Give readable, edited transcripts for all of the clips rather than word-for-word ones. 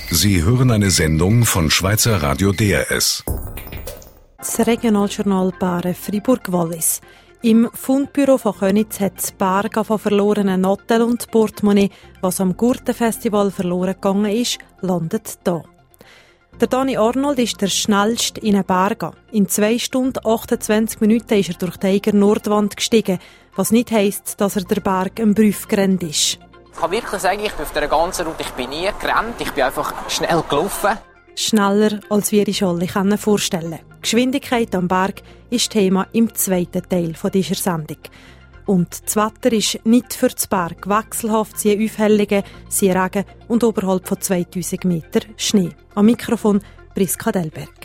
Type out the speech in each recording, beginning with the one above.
Sie hören eine Sendung von Schweizer Radio DRS. Das Regionaljournal Bären Fribourg-Wallis. Im Fundbüro von Köniz hat das Bergen von verlorenen Noten und Portemonnaie, was am Gurtenfestival verloren gegangen ist, landet hier. Der Dani Arnold ist der schnellste in den Bergen. In 2 Stunden 28 Minuten ist er durch die Eiger Nordwand gestiegen, was nicht heisst, dass er der Berg am Prüf gerannt ist. Ich kann wirklich sagen, ich bin auf dieser ganzen Route nie gerannt, ich bin einfach schnell gelaufen. Schneller, als wir uns alle vorstellen können. Geschwindigkeit am Berg ist Thema im zweiten Teil dieser Sendung. Und das Wetter ist nicht für den Berg wechselhaft, sie Aufhellungen, sie Regen und oberhalb von 2000 Meter Schnee. Am Mikrofon Priska Delberg.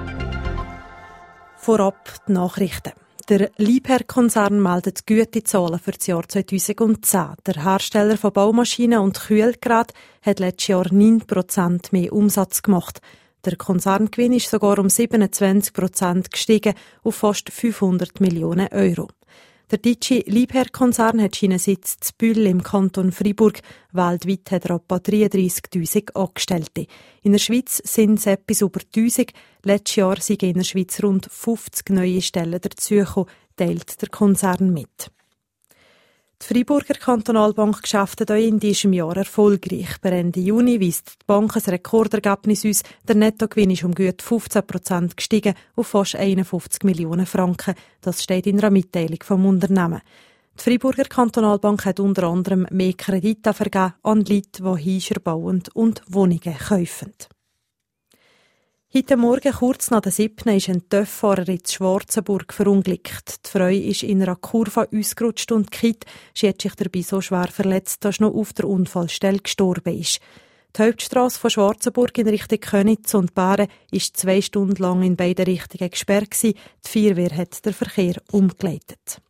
Vorab die Nachrichten. Der Liebherr-Konzern meldet gute Zahlen für das Jahr 2010. Der Hersteller von Baumaschinen und Kühlgeräten hat letztes Jahr 9% mehr Umsatz gemacht. Der Konzerngewinn ist sogar um 27% gestiegen auf fast 500 Millionen Euro. Der deutsche Liebherr-Konzern hat seinen Sitz in Bühl im Kanton Fribourg. Weltweit hat er etwa 33'000 Angestellte. In der Schweiz sind es etwas über 1000. Letztes Jahr sind in der Schweiz rund 50 neue Stellen dazugekommen, teilt der Konzern mit. Die Freiburger Kantonalbank geschäftet auch in diesem Jahr erfolgreich. Per Ende Juni weist die Bank ein Rekordergebnis aus. Der Nettogewinn ist um gut 15% gestiegen auf fast 51 Millionen Franken. Das steht in einer Mitteilung vom Unternehmen. Die Freiburger Kantonalbank hat unter anderem mehr Kredite vergeben an Leute, die Häuser bauen und Wohnungen kaufen. Heute Morgen, kurz nach der 7. ist ein TÜV-Fahrer in Schwarzenburg verunglückt. Die Frau ist in einer Kurve ausgerutscht und gekippt. Sie hat sich dabei so schwer verletzt, dass sie noch auf der Unfallstelle gestorben ist. Die Hauptstrasse von Schwarzenburg in Richtung Köniz und Bären ist 2 Stunden lang in beide Richtungen gesperrt gewesen. Die Feuerwehr hat den Verkehr umgeleitet.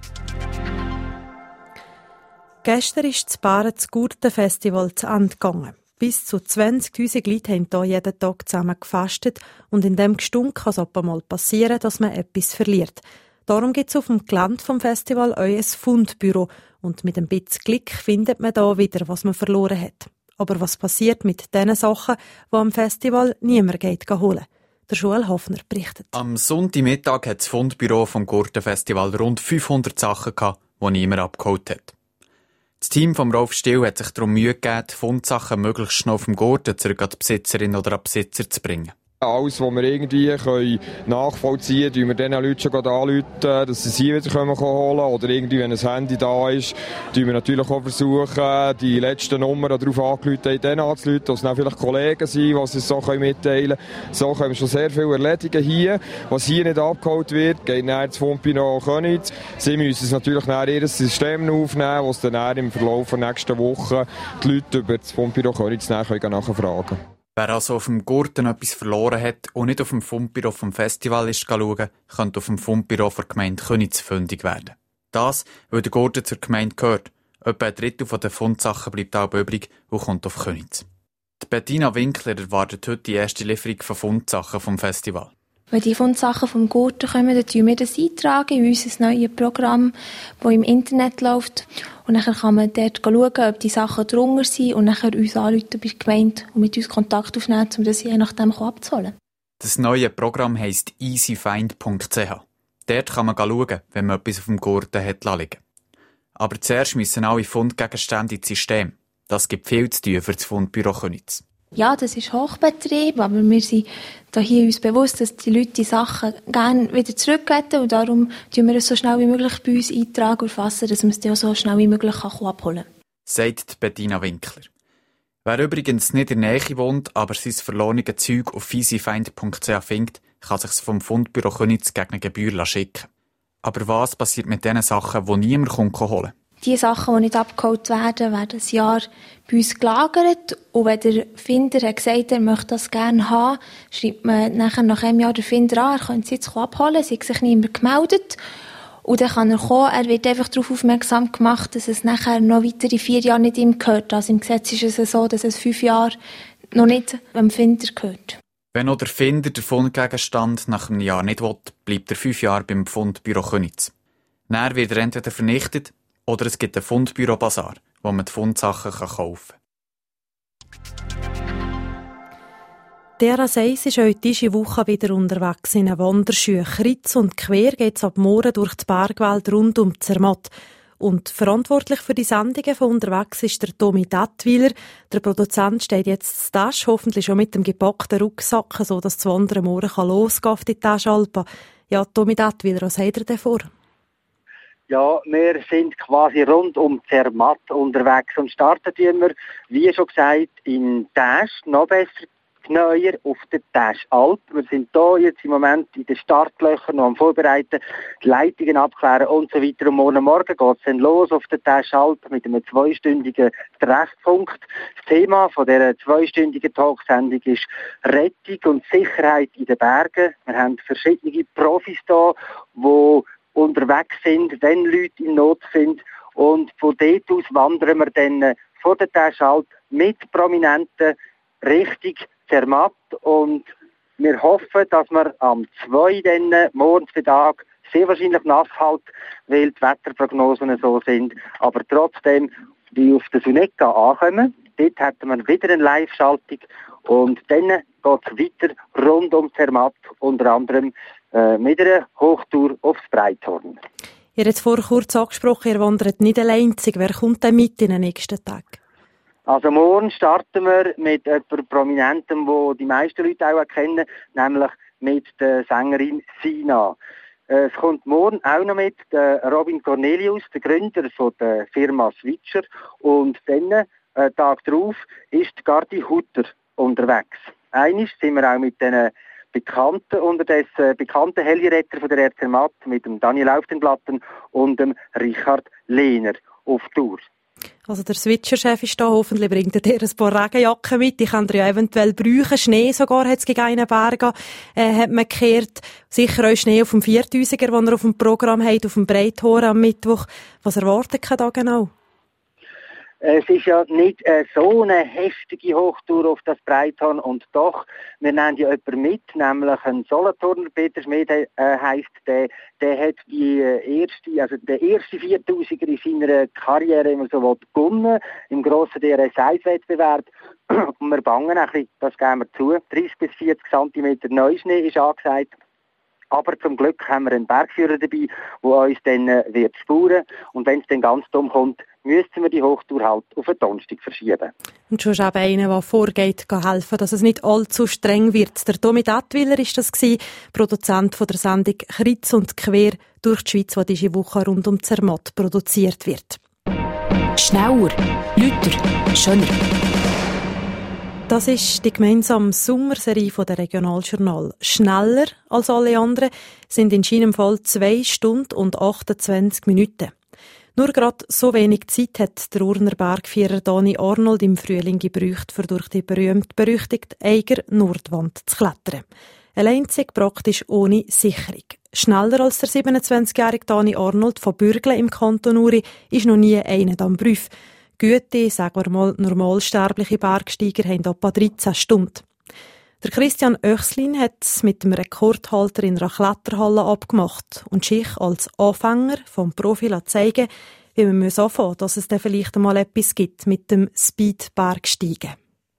Gestern ist das Bären das Gurtenfestival zu Ende gegangen. Bis zu 20'000 Leute haben hier jeden Tag zusammen gefastet und in dem Gestunk kann es auch mal passieren, dass man etwas verliert. Darum gibt es auf dem Gelände vom Festival auch ein Fundbüro und mit ein bisschen Glück findet man da wieder, was man verloren hat. Aber was passiert mit den Sachen, die am Festival niemand geht holen? Der Joel Hoffner berichtet. Am Sonntagmittag hat das Fundbüro vom Gurtenfestival rund 500 Sachen gehabt, die niemand abgeholt hat. Das Team von Rolf Still hat sich darum Mühe gegeben, die Fundsachen möglichst schnell auf dem Gurten zurück an die Besitzerin oder an den Besitzer zu bringen. Alles, was wir irgendwie nachvollziehen können, wir den Leuten schon anrufen, dass sie hier wieder holen können. Oder irgendwie, wenn ein Handy da ist, wir natürlich auch versuchen, die letzten Nummern darauf angerufen haben, denen anzurufen, dass es dann vielleicht Kollegen sind, die es so mitteilen können. So können wir schon sehr viel erledigen hier. Was hier nicht abgeholt wird, geht dann ins Fundbüro Köniz. Sie müssen es natürlich nach ihr System aufnehmen, wo es dann im Verlauf der nächsten Woche die Leute über das Fundbüro Köniz nachfragen können. Wer also auf dem Gurten etwas verloren hat und nicht auf dem Fundbüro vom Festival ist schauen, könnte auf dem Fundbüro der Gemeinde Köniz fündig werden. Das, weil der Gurten zur Gemeinde gehört. Etwa ein Drittel der Fundsachen bleibt auch übrig und kommt auf Köniz. Die Bettina Winkler erwartet heute die erste Lieferung von Fundsachen vom Festival. Wenn die Fundsachen vom Gurten kommen, dann tragen wir das eintragen in unser neues Programm, das im Internet läuft. Und dann kann man dort schauen, ob die Sachen drunter sind und dann uns anrufen bei der Gemeinde und mit uns Kontakt aufnehmen, um das je nachdem abzuholen. Das neue Programm heisst easyfind.ch. Dort kann man schauen, wenn man etwas auf dem Gurten hat liegen. Aber zuerst müssen alle Fundgegenstände ins System. Das gibt viel zu tun für das Fundbüro Köniz. Ja, das ist Hochbetrieb, aber wir sind hier uns bewusst, dass die Leute die Sachen gerne wieder zurückgeben und darum tun wir es so schnell wie möglich bei uns eintragen und erfassen, dass man es dann auch so schnell wie möglich abholen kann. Sagt Bettina Winkler. Wer übrigens nicht in der Nähe wohnt, aber sein verlorene Zeug auf easyfind.ch findet, kann sich vom Fundbüro Köniz gegen eine Gebühr schicken. Aber was passiert mit den Sachen, die niemand holen kann? Die Sachen, die nicht abgeholt werden, werden ein Jahr bei uns gelagert. Und wenn der Finder hat gesagt, er möchte das gerne haben, schreibt man nachher nach einem Jahr den Finder an, er könnte es jetzt abholen, sie hat sich niemand gemeldet. Und dann kann er kommen, er wird einfach darauf aufmerksam gemacht, dass es nachher noch weitere 4 Jahre nicht ihm gehört. Also im Gesetz ist es so, dass es 5 Jahre noch nicht dem Finder gehört. Wenn auch der Finder den Fundgegenstand nach einem Jahr nicht will, bleibt er 5 Jahre beim Fundbüro Köniz. Dann wird er entweder vernichtet, oder es gibt einen Fundbüro-Basar, wo man die Fundsachen kaufen kann. Der Seis ist heute diese Woche wieder unterwegs in einer Wanderschuhe. Kreuz und quer geht es ab morgen durch die Bergwelt rund um Zermatt. Und verantwortlich für die Sendungen von unterwegs ist der Tommy Dettwiler. Der Produzent steht jetzt zu Tisch, hoffentlich schon mit dem gepackten Rucksack, sodass das Wandern morgen losgehen auf die Taschalpen. Ja, Tommy Dettwiler, was habt ihr denn vor? Ja, wir sind quasi rund um Zermatt unterwegs und starten wir, wie schon gesagt, in Täsch, noch besser genauer auf der Täschalp. Wir sind hier jetzt im Moment in den Startlöchern noch am Vorbereiten, die Leitungen abklären und so weiter. Und morgen geht es dann los auf der Täschalp mit einem 2-stündigen Treffpunkt. Das Thema von dieser 2-stündigen Talksendung ist Rettung und Sicherheit in den Bergen. Wir haben verschiedene Profis hier, die unterwegs sind, wenn Leute in Not sind. Und von dort aus wandern wir dann vor der Täschalp mit Prominenten Richtung Zermatt. Und wir hoffen, dass wir am 2. dann morgens den Tag sehr wahrscheinlich nass halt, weil die Wetterprognosen so sind. Aber trotzdem, wie auf der Suneka ankommen, dort hätten wir wieder eine Live-Schaltung. Und dann geht es weiter rund um Zermatt, unter anderem mit einer Hochtour aufs Breithorn. Ihr habt vorhin kurz angesprochen, ihr wandert nicht allein. Wer kommt denn mit in den nächsten Tagen? Also morgen starten wir mit jemandem Prominentem, den die meisten Leute auch kennen, nämlich mit der Sängerin Sina. Es kommt morgen auch noch mit der Robin Cornelius, der Gründer von der Firma Switcher. Und dann, Tag darauf, ist Gardi Hutter unterwegs. Einmal sind wir auch mit den bekannten Heliretter von der Zermatt, mit dem Daniel Aufdenblatten und dem Richard Lehner auf Tour. Also der Switcher-Chef ist da, hoffentlich bringt er ein paar Regenjacken mit, die könnt ihr ja eventuell brauchen. Schnee sogar hat es gegen einen Berg hat man gekehrt. Sicher auch Schnee auf dem 4000er, den ihr auf dem Programm habt, auf dem Breithorn am Mittwoch. Was erwartet ihr da genau? Es ist ja nicht so eine heftige Hochtour auf das Breithorn und doch, wir nehmen ja jemanden mit, nämlich ein Solothurner, Peter Schmid heisst der hat der erste 4000er in seiner Karriere immer so gewonnen, im grossen DRS-1-Wettbewerb. Und wir bangen ein bisschen, das geben wir zu, 30 bis 40 cm Neuschnee ist angesagt. Aber zum Glück haben wir einen Bergführer dabei, der uns dann wird spuren. Und wenn es dann ganz dumm kommt, müssen wir die Hochtour halt auf den Donnerstag verschieben. Und schon eben einer, der vorgeht, helfen, dass es nicht allzu streng wird. Der Tommy Dettwiler war das, Produzent von der Sendung Kreuz und quer durch die Schweiz, die diese Woche rund um Zermatt produziert wird. Schneller, lauter, schöner. Das ist die gemeinsame Sommerserie von der Regionaljournal. Schneller als alle anderen sind in seinem Fall 2 Stunden und 28 Minuten. Nur gerade so wenig Zeit hat der Urner Bergführer Dani Arnold im Frühling gebraucht, für durch die berühmt-berüchtigte Eiger Nordwand zu klettern. Alleinzig praktisch ohne Sicherung. Schneller als der 27-jährige Dani Arnold von Bürgle im Kanton Uri ist noch nie einer am Prüf. Gute, sagen wir mal, normalsterbliche Bergsteiger haben etwa 13 Stunden. Der Christian Oechslin hat es mit dem Rekordhalter in einer Kletterhalle abgemacht und sich als Anfänger vom Profi zeigen, wie man anfangen muss, dass es dann vielleicht einmal etwas gibt mit dem Speed-Bergsteigen.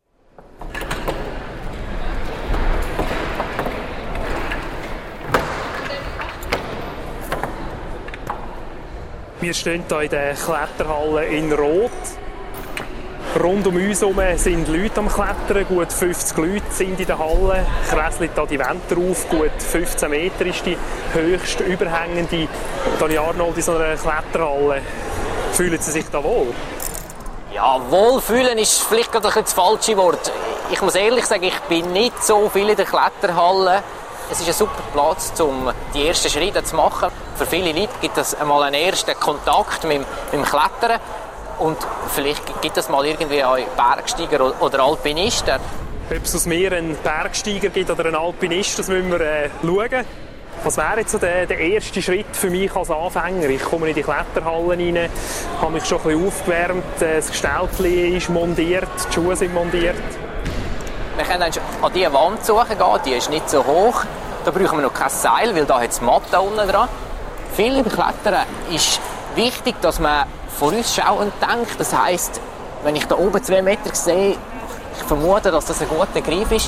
Wir stehen hier in der Kletterhalle in Rot. Rund um uns herum sind Leute am Klettern. Gut 50 Leute sind in der Halle. Kresselt hier die Wände drauf. Gut 15 Meter ist die höchste überhängende. Dani Arnold in so einer Kletterhalle. Fühlen Sie sich da wohl? Ja, wohlfühlen ist vielleicht gerade ein bisschen das falsche Wort. Ich muss ehrlich sagen, ich bin nicht so viel in der Kletterhalle. Es ist ein super Platz, um die ersten Schritte zu machen. Für viele Leute gibt es einmal einen ersten Kontakt mit dem Klettern. Und vielleicht gibt es mal irgendwie auch Bergsteiger oder Alpinisten. Ob es aus mir einen Bergsteiger gibt oder einen Alpinist, das müssen wir schauen. Was wäre jetzt so der erste Schritt für mich als Anfänger? Ich komme in die Kletterhalle rein, habe mich schon ein bisschen aufgewärmt, das Ställchen ist montiert, die Schuhe sind montiert. Wir können an diese Wand suchen gehen, die ist nicht so hoch. Da brauchen wir noch kein Seil, weil da hat es Matte unten dran. Viel im Klettern ist wichtig, dass man vorausschauend denkt. Das heisst, wenn ich da oben 2 Meter sehe, ich vermute, dass das ein guter Griff ist,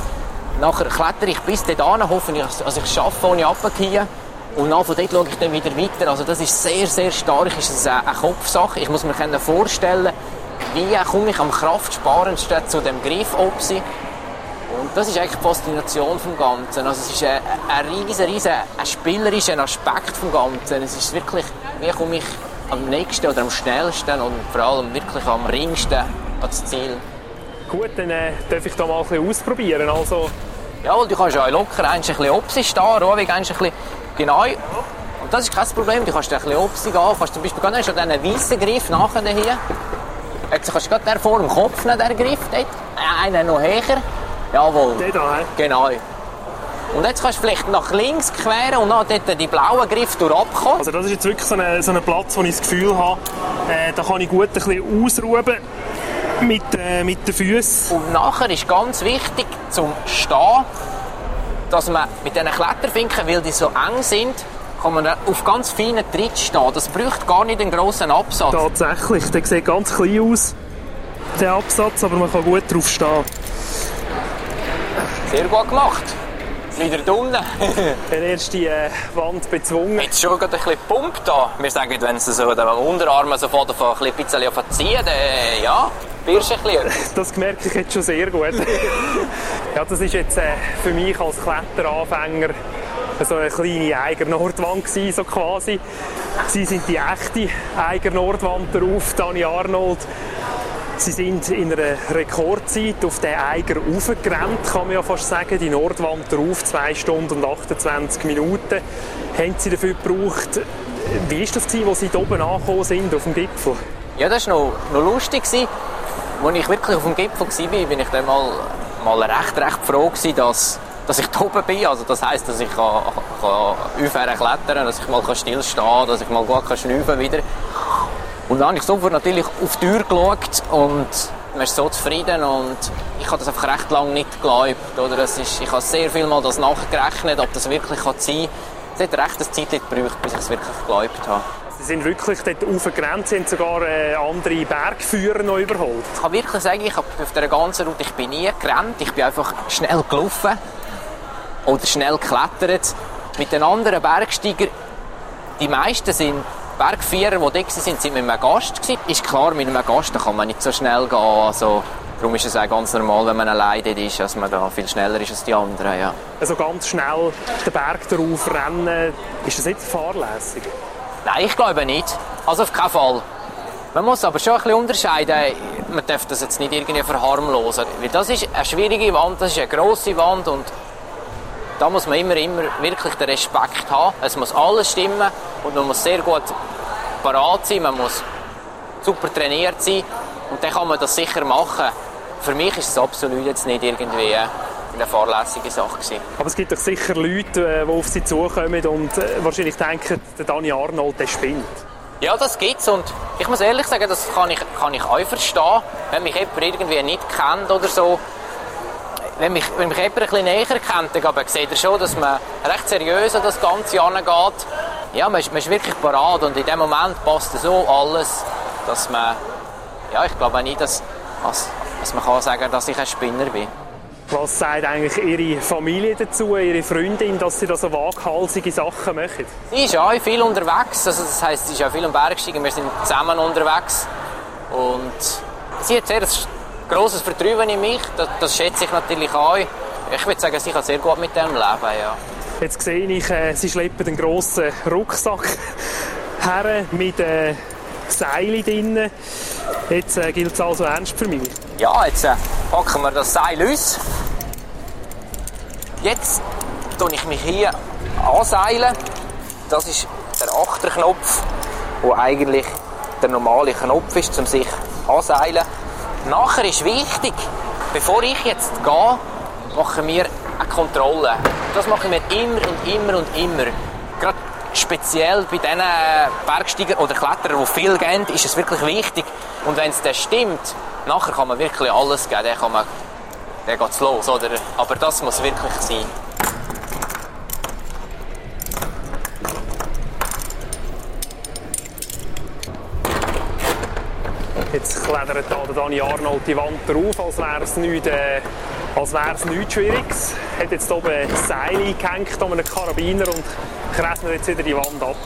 Nachher klettere ich bis dort hin, hoffe ich, dass ich es schaffe, ohne runterzugehen. Und dann von dort schaue ich dann wieder weiter. Also das ist sehr, sehr stark. Ist es eine Kopfsache. Ich muss mir vorstellen, wie komme ich am kraftsparendsten zu dem Griff oben. Und das ist eigentlich die Faszination vom Ganzen. Also es ist ein riesen spielerischer Aspekt vom Ganzen. Es ist wirklich, wie komme ich am nächsten oder am schnellsten und vor allem wirklich am ringsten ans Ziel. Gut, dann darf ich da mal ein bisschen ausprobieren. Also... Ja, du kannst ja locker ein bisschen oben stehen, ruhig ein bisschen genau. Und das ist kein Problem, du kannst ein bisschen oben gehen. Du kannst zum Beispiel ganz schon diesen weißen Griff nachher hier. Jetzt kannst du gerade vor dem Kopf nehmen, der Griff dort. Einen noch höher. Jawohl. Der da, he? Genau. Und jetzt kannst du vielleicht nach links queren und dann dort die blauen Griff durchabkommen. Also das ist jetzt wirklich so ein Platz, wo ich das Gefühl habe, da kann ich gut ein bisschen ausruhen mit den Füßen. Und nachher ist ganz wichtig zum Stehen, dass man mit diesen Kletterfinken, weil die so eng sind, kann man auf ganz feinen Tritt stehen. Das braucht gar nicht einen grossen Absatz. Tatsächlich, der sieht ganz klein aus, der Absatz, aber man kann gut drauf stehen. Sehr gut gemacht. Wieder da unten. Der erste Wand bezwungen. Jetzt schon gerade ein bisschen gepumpt da. Wir sagen, wenn es so den Unterarm so ein bisschen verziehen, dann ja, wirst du ein bisschen. Das merke ich jetzt schon sehr gut. Ja, das ist jetzt für mich als Kletteranfänger so eine kleine Eiger-Nordwand gewesen, so quasi. Sie sind die echte Eiger-Nordwand drauf, Dani Arnold. Sie sind in einer Rekordzeit auf den Eiger raufgerannt, kann man ja fast sagen. Die Nordwand drauf, 2 Stunden und 28 Minuten haben sie dafür gebraucht. Wie war das, als sie hier oben angekommen sind, auf dem Gipfel? Ja, das war noch lustig. Als ich wirklich auf dem Gipfel war, bin ich dann mal recht froh gewesen, dass ich hier oben bin. Also das heisst, dass ich aufhören klettern, dass ich mal stillstehen kann, dass ich mal gut schnaufen wieder. Und dann habe ich sofort natürlich auf die Tür geschaut und man ist so zufrieden und ich habe das einfach recht lange nicht geglaubt. Oder? Ich habe sehr viel mal das nachgerechnet, ob das wirklich sein kann. Es hat recht eine Zeit gebraucht, bis ich es wirklich geglaubt habe. Sie sind wirklich dort hochgerannt, Sie haben sogar andere Bergführer noch überholt. Ich kann wirklich sagen, ich habe auf dieser ganzen Route ich bin nie gerannt, ich bin einfach schnell gelaufen oder schnell geklettert. Mit den anderen Bergsteigern, die meisten sind Bergführer, die da sind mit einem Gast gewesen. Ist klar, mit einem Gast kann man nicht so schnell gehen. Also, darum ist es auch ganz normal, wenn man alleine ist, dass man da viel schneller ist als die anderen. Ja. Also ganz schnell den Berg darauf rennen, ist das nicht fahrlässig? Nein, ich glaube nicht. Also auf keinen Fall. Man muss aber schon ein bisschen unterscheiden. Man darf das jetzt nicht irgendwie verharmlosen. Weil das ist eine schwierige Wand, das ist eine grosse Wand und da muss man immer wirklich den Respekt haben. Es muss alles stimmen und man muss sehr gut parat sein, man muss super trainiert sein und dann kann man das sicher machen. Für mich ist es absolut jetzt nicht irgendwie eine fahrlässige Sache gewesen. Aber es gibt doch sicher Leute, die auf sie zukommen und wahrscheinlich denken, der Dani Arnold, der spinnt. Ja, das gibt's und ich muss ehrlich sagen, das kann ich auch verstehen, wenn mich jemand irgendwie nicht kennt oder so. Wenn mich jemand ein bisschen näher kennt, dann sieht er schon, dass man recht seriös an das Ganze angeht. Ja, man ist wirklich parat und in dem Moment passt so alles, dass man, ja, ich glaube nicht, dass man kann sagen, dass ich ein Spinner bin. Was sagt eigentlich Ihre Familie dazu, Ihre Freundin, dass Sie da so waghalsige Sachen machen? Sie ist auch viel unterwegs, also das heisst, sie ist auch viel am Bergsteigen, wir sind zusammen unterwegs und sie hat sehr grosses Vertrauen in mich, das schätze ich natürlich auch. Ich würde sagen, sie kann sehr gut mit dem leben, ja. Jetzt sehe ich, Sie schleppen einen grossen Rucksack her mit Seilen drin. Jetzt gilt es also ernst für mich. Ja, jetzt packen wir das Seil aus. Jetzt tue ich mich hier anseilen. Das ist der Achterknopf, der eigentlich der normale Knopf ist, um sich anseilen. Nachher ist wichtig, bevor ich jetzt gehe, machen wir eine Kontrolle. Das machen wir immer. Gerade speziell bei diesen Bergsteigern oder Kletterern, die viel geben, ist es wirklich wichtig. Und wenn es dann stimmt, nachher kann man wirklich alles geben. Dann geht es los, oder? Aber das muss wirklich sein. Jetzt klettert da der Dani Arnold die Wand drauf, als wäre es nichts Als wäre es nichts Schwieriges. Hat jetzt oben ein Seil eingehängt an einem Karabiner und kresselt jetzt wieder die Wand ab.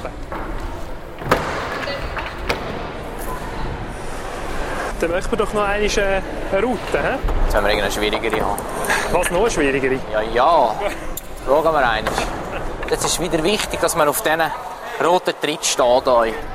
Dann möchten wir doch noch einmal eine Route. He? Jetzt haben wir irgendeine schwierigere haben. Was, noch eine schwierigere? Ja. Schauen wir einmal. Jetzt ist wieder wichtig, dass man auf diesen roten Tritt steht.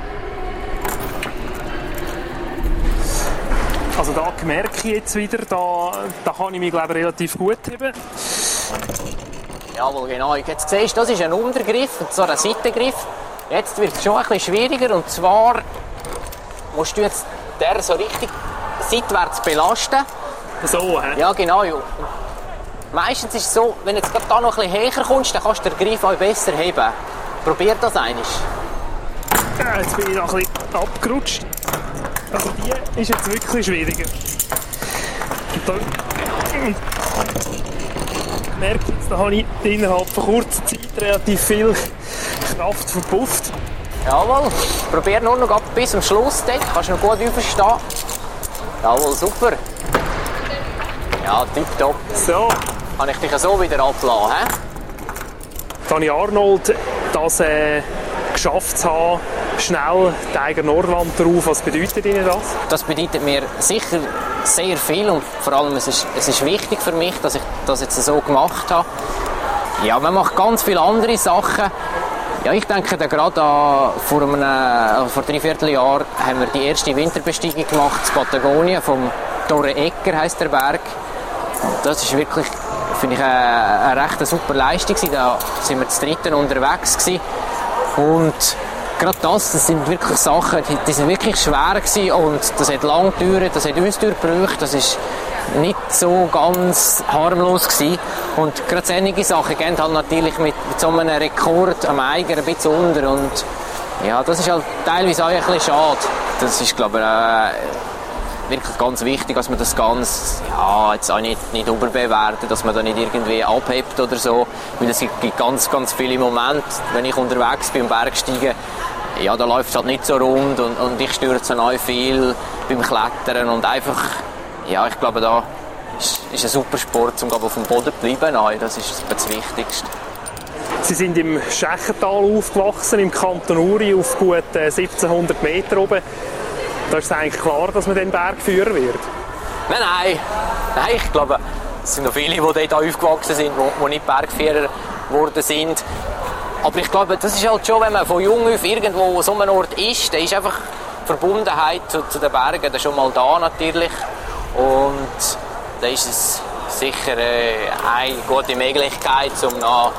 Also da merke ich jetzt wieder, da kann ich mich glaube ich, relativ gut heben. Jawohl, genau. Jetzt siehst du, das ist ein Untergriff, und zwar ein Seitengriff. Jetzt wird es schon ein bisschen schwieriger, und zwar musst du jetzt den so richtig seitwärts belasten. So, hä? Ja, genau. Meistens ist es so, wenn du jetzt gerade da noch ein bisschen höher kommst, dann kannst du den Griff auch besser heben. Probier das einmal. Ja, jetzt bin ich noch ein bisschen abgerutscht. Also die ist jetzt wirklich schwieriger. Und da merke ich jetzt, da habe ich innerhalb von kurzer Zeit relativ viel Kraft verpufft. Jawohl. Probier nur noch bis zum Schluss. Kannst du noch gut aufstehen. Jawohl, super. Ja, tipptopp. So. Kann ich dich so wieder ablassen, he? Dani Arnold, das geschafft zu haben, schnell Tiger Nordwand drauf, was bedeutet Ihnen das? Das bedeutet mir sicher sehr viel, und vor allem es ist wichtig für mich, dass ich das jetzt so gemacht habe. Ja, man macht ganz viele andere Sachen. Ja, ich denke, da gerade vor 3/4 Jahr haben wir die erste Winterbesteigung gemacht in Patagonien, vom Torre Egger heisst der Berg. Das ist wirklich, finde ich, eine recht super Leistung. Da sind wir zu dritten unterwegs gewesen. Und gerade das sind wirklich Sachen, die sind wirklich schwer gewesen, und das hat lange gedauert, das hat uns durchgebraucht, das ist nicht so ganz harmlos gewesen. Und gerade solche Sachen gehen halt natürlich mit so einem Rekord am Eiger ein bisschen unter, und ja, das ist halt teilweise auch ein bisschen schade. Das ist, glaube ich, wirklich ganz wichtig, dass man das Ganze jetzt auch nicht überbewertet, dass man da nicht irgendwie abhebt oder so, weil es gibt ganz, ganz viele Momente, wenn ich unterwegs bin, Bergsteigen, ja, da läuft es halt nicht so rund, und ich stürze auch viel beim Klettern, und einfach, ja, ich glaube, da ist ein super Sport, um auf dem Boden zu bleiben. Das ist das Wichtigste. Sie sind im Schächental aufgewachsen, im Kanton Uri, auf gut 1700 Meter oben. Da ist es eigentlich klar, dass man den Bergführer wird? Nein, ich glaube, es sind noch viele, die dort aufgewachsen sind, die nicht Bergführer geworden sind. Aber ich glaube, das ist halt schon, wenn man von jung auf irgendwo so einem Ort ist, dann ist einfach die Verbundenheit zu den Bergen dann schon mal da natürlich. Und da ist es sicher eine gute Möglichkeit, um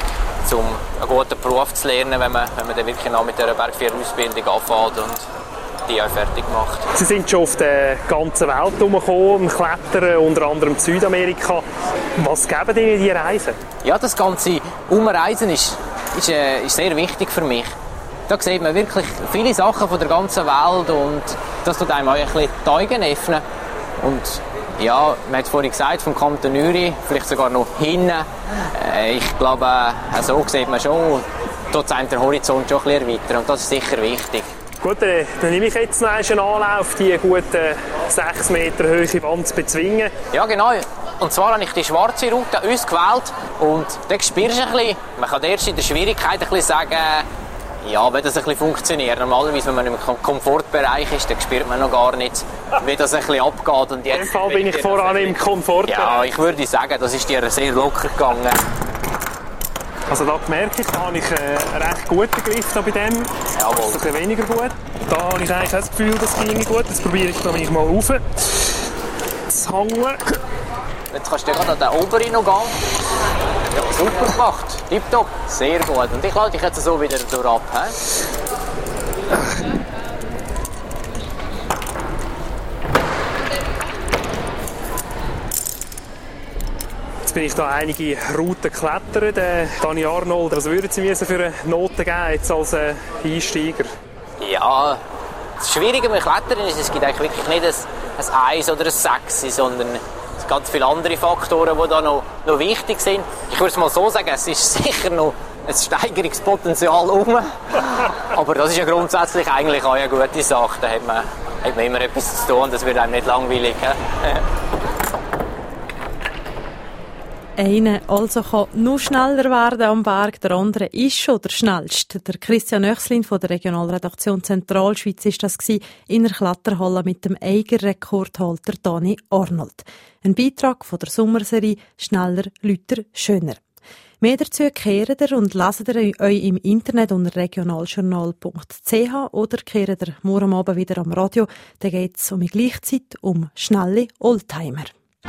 einen guten Beruf zu lernen, wenn man dann wirklich noch mit dieser Bergführerausbildung anfängt und die auch fertig macht. Sie sind schon auf der ganzen Welt herumgekommen, Klettern, unter anderem in Südamerika. Was geben Ihnen diese Reisen? Ja, das ganze Umreisen ist sehr wichtig für mich. Da sieht man wirklich viele Sachen von der ganzen Welt, und das tut einem auch ein bisschen die Augen öffnen. Und ja, man hat es vorhin gesagt, vom Kanton Uri, vielleicht sogar noch hinten. Ich glaube, so sieht man schon, dort ist der Horizont schon ein bisschen erweitert, und das ist sicher wichtig. Gut, dann nehme ich jetzt noch einen Anlauf, die gute 6 Meter hohe Wand zu bezwingen. Ja, genau. Und zwar habe ich die schwarze Route uns gewählt, und da spürst du ein bisschen, man kann erst in der Schwierigkeit ein bisschen sagen, ja, wie das ein bisschen funktioniert. Normalerweise, wenn man im Komfortbereich ist, dann spürt man noch gar nicht, wie das ein bisschen abgeht. Und jetzt, in dem Fall bin ich voran im Komfortbereich. Ja, ich würde sagen, das ist dir sehr locker gegangen. Also da merke ich, da habe ich einen recht guten Griff da bei dem. Jawohl. Das ist ein bisschen weniger gut. Da habe ich eigentlich das Gefühl, das ginge gut. Jetzt probiere ich da mal rauf zu hängen. Jetzt kannst du gerade an den oberen noch gehen. Ja, super gemacht. Tipptopp. Sehr gut. Und ich lade dich jetzt so wieder durch ab. Jetzt bin ich da einige Routen geklettert. Dani Arnold, was würden Sie mir für eine Note geben jetzt als Einsteiger? Ja, das Schwierige beim Klettern ist, es gibt eigentlich wirklich nicht ein 1 oder ein 6, sondern es gibt ganz viele andere Faktoren, die da noch wichtig sind. Ich würde es mal so sagen, es ist sicher noch ein Steigerungspotenzial rum. Aber das ist ja grundsätzlich eigentlich auch eine gute Sache. Da hat man immer etwas zu tun, das wird einem nicht langweilig. Einer also kann noch schneller werden am Berg, der andere ist schon der schnellste. Der Christian Oechslin von der Regionalredaktion Zentralschweiz ist das in der Kletterhalle mit dem Eiger-Rekordhalter Dani Arnold. Ein Beitrag von der Sommerserie «Schneller, Lüter, Schöner». Mehr dazu kehrt ihr und leset ihr euch im Internet unter regionaljournal.ch oder kehrt ihr morgen Abend wieder am Radio. Da geht es um die Gleichzeit um schnelle Oldtimer.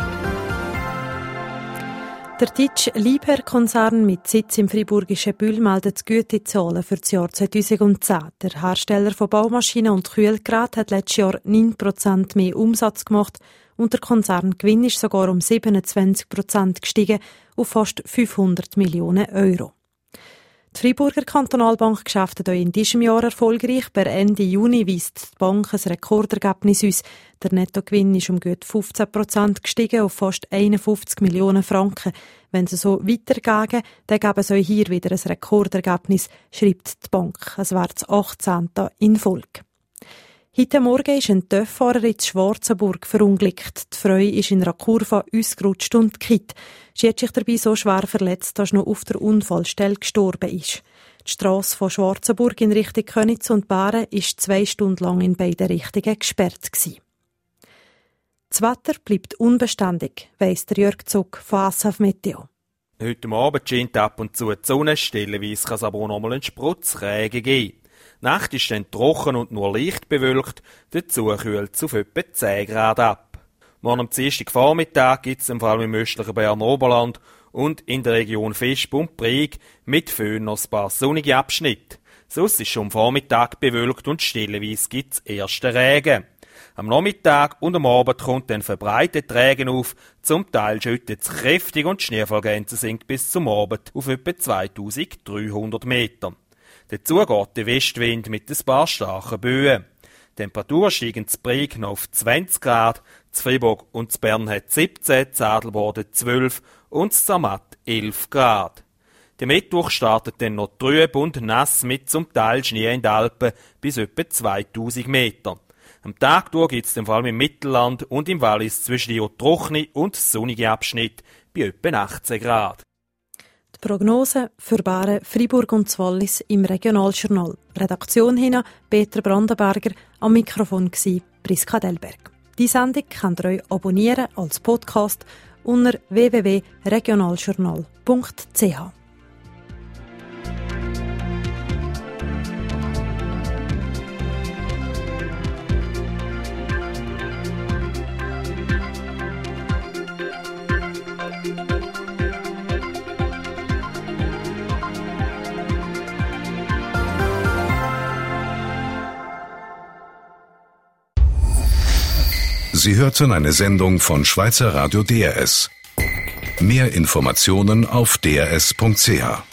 Der deutsche Liebherr-Konzern mit Sitz im friburgischen Bühl meldet gute Zahlen für das Jahr 2010. Der Hersteller von Baumaschinen und Kühlgeräten hat letztes Jahr 9% mehr Umsatz gemacht und der Konzerngewinn ist sogar um 27% gestiegen auf fast 500 Millionen Euro. Die Freiburger Kantonalbank geschäftet auch in diesem Jahr erfolgreich. Per Ende Juni weist die Bank ein Rekordergebnis aus. Der Nettogewinn ist um gut 15% gestiegen auf fast 51 Millionen Franken. Wenn sie so weitergehen, dann geben sie auch hier wieder ein Rekordergebnis, schreibt die Bank. Es wäre das 18. in Folge. Heute Morgen ist ein TÜV-Fahrer in Schwarzenburg verunglückt. Die Frau ist in einer Kurve ausgerutscht und gekippt. Sie hat sich dabei so schwer verletzt, dass sie noch auf der Unfallstelle gestorben ist. Die Strasse von Schwarzenburg in Richtung Königs und Bären war 2 Stunden lang in beiden Richtungen gesperrt gewesen. Das Wetter bleibt unbeständig, weiss der Jörg Zug von SRF Meteo. Heute Abend scheint ab und zu die Sonne, stellenweise kann es aber auch noch mal einen Sprotzregen geben. Die Nacht ist dann trocken und nur leicht bewölkt, dazu kühlt es auf etwa 10 Grad ab. Morgen am Dienstagvormittag gibt es vor allem im östlichen Berner Oberland und in der Region Vesp und Brig mit Föhn noch ein paar sonnige Abschnitte. Sonst ist schon am Vormittag bewölkt und stellenweise gibt es erste Regen. Am Nachmittag und am Abend kommt dann verbreitet Regen auf, zum Teil schüttet es kräftig und die Schneefallgrenze sinkt bis zum Abend auf etwa 2300 Meter. Dazu geht der Westwind mit ein paar starken Böen. Die Temperatur steigen in Brig noch auf 20 Grad, in Fribourg und in Bern hat 17, in Adelboden 12 und in Zermatt 11 Grad. Der Mittwoch startet dann noch trüb und nass mit zum Teil Schnee in den Alpen bis etwa 2000 Meter. Am Tag durch gibt es vor allem im Mittelland und im Wallis zwischen trockene und sonnige Abschnitte bei etwa 18 Grad. Die Prognose für Bären, Fribourg und Wallis im Regionaljournal. Redaktion hinten Peter Brandenberger, am Mikrofon war Priska Delberg. Die Sendung könnt ihr euch abonnieren als Podcast unter www.regionaljournal.ch. Sie hörten eine Sendung von Schweizer Radio DRS. Mehr Informationen auf drs.ch.